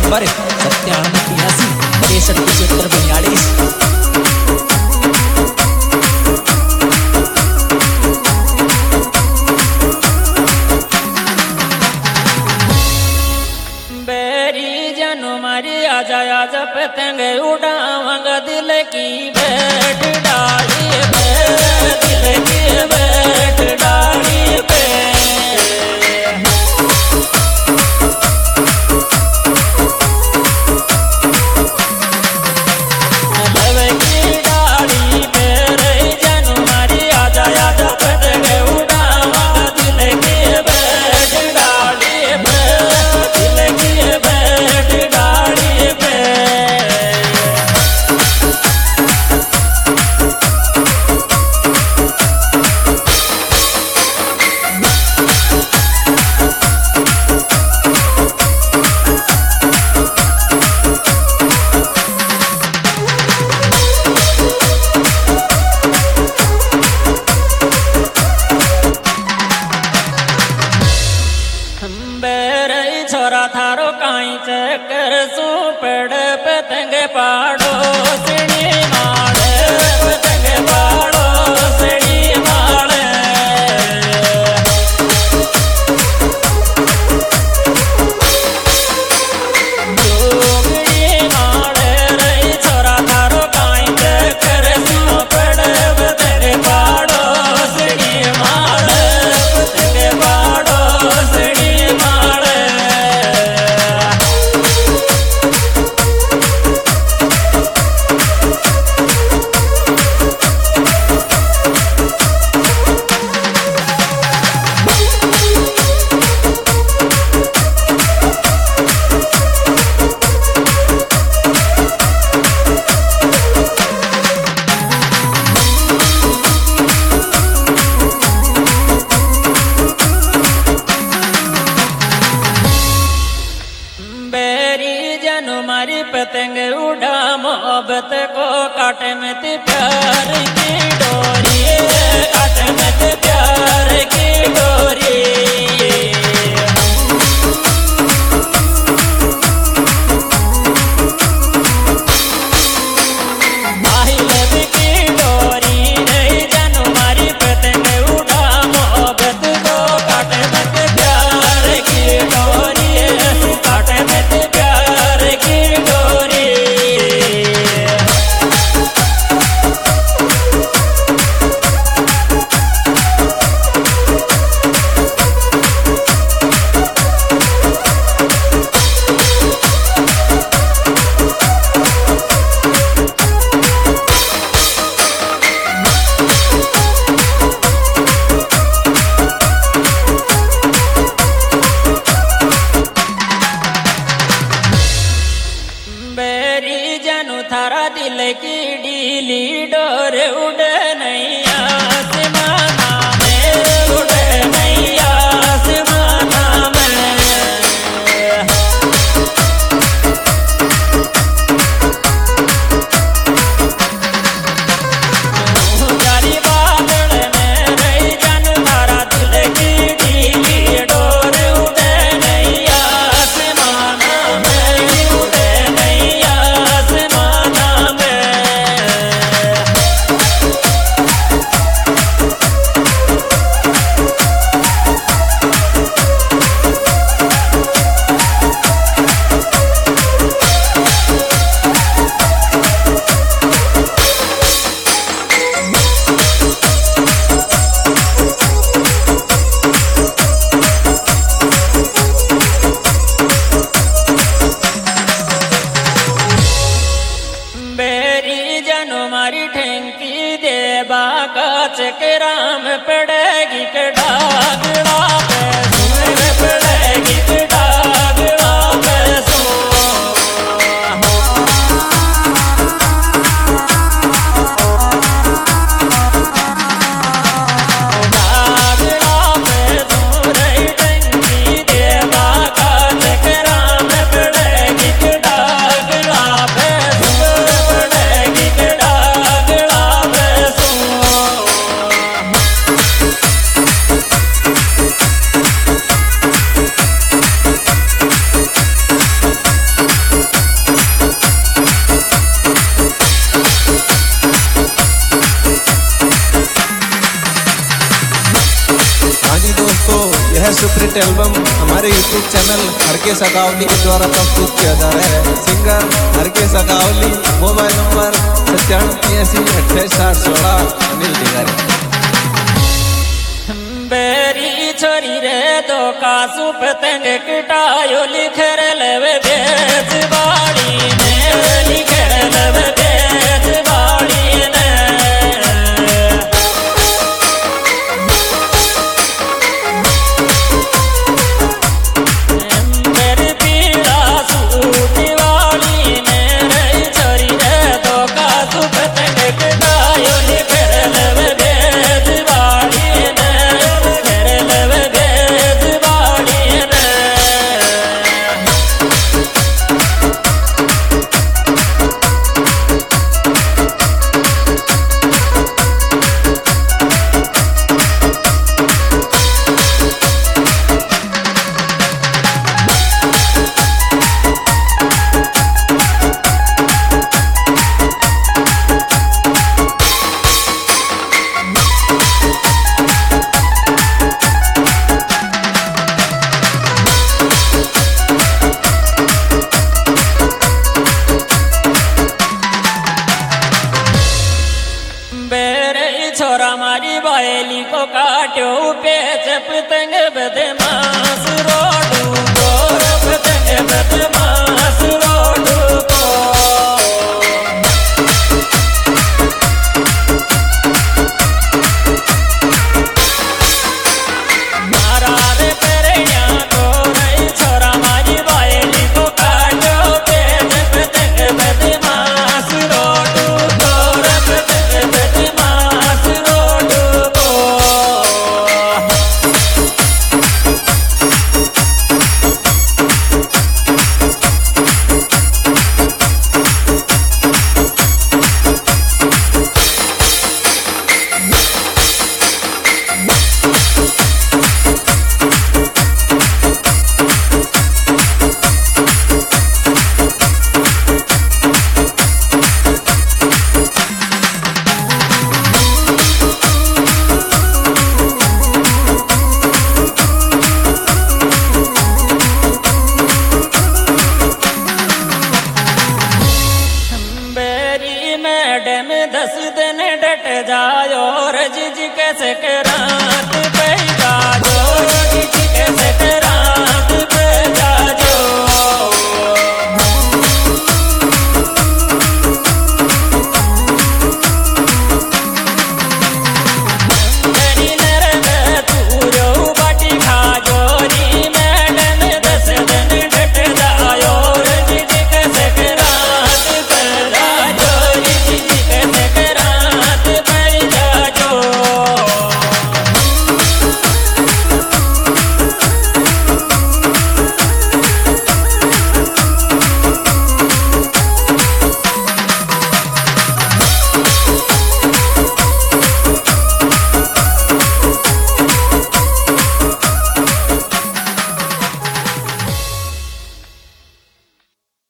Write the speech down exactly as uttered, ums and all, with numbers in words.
Number सत्तानवे तिरासी तिरसठ पचहत्तर बयालीस। आजा आजा पतंग उड़ावांगा दिल की बैठ डाली पे, दिल की बैठ डाली पे। लव की डाली पे रे जानू मारी आजा आजा पतंग उड़ावांगा दिल की बैठ डाली पे, दिल की बैठ डाली पे। छोरा थारो काई चक्कर सू पड़ पतंग पाड़ो सड़ी माड़े, पतंग पाड़ो सड़ी माड़े। जोगड़ी माड़े रही छोरा थारो काई चक्कर सू पड़ पतंग पाड़ो सड़ी माड़े, पतंग पाड़ो सड़ी माड़े। मारी पतंग उड़ा मोहब्बत को काटे में ते प्यार की डोरी, काटे में ते प्यार की डोरी। थारा दिल की डीली डोर उड़े नहीं आसमाना में, उड़े नहीं आसमाना में। जारी बादल में रही जानू थारा दिल की डीली डोर उड़े नहीं आसमाना में, उड़े नहीं आसमाना में। मारी ठेंकी देबा का चक्राम पड़ेगी कड़ागड़ा पे, सुर पड़ेगी कड़ागड़ा पे सो। कंसेप्ट एल्बम हमारे यूट्यूब चैनल हरकेश अकावली के द्वारा प्रस्तुत किया जा रहा है। Singer Harkesh Akavali, mobile number सत्तानवे तिरासी अट्ठाईस साठ सोलह, अनिल ढिगारी। बेरी छोरी रे दो कासु पतंग कटायो लिख लेवे बेच बाड़ी ने, लिख लेवे बेच बाड़ी ने। मेरी पीड़ा सूती वाली ने रे छोरी रे दो कासु पतंग कटायो लिख लेवे बेच बाड़ी ने। छोरा मारी बायली को काट्यो पेच पतंग बदमाश रोडू गोर पतंग बदमाश रोडू को। मारा रे पेरिया को रही छोरा मारी बायली को काट्यो पेच पतंग बदमाश रोडू गोर पतंग बदमाश रोडू को। मैडम दस दिन डट जायो रज जी कैसे करा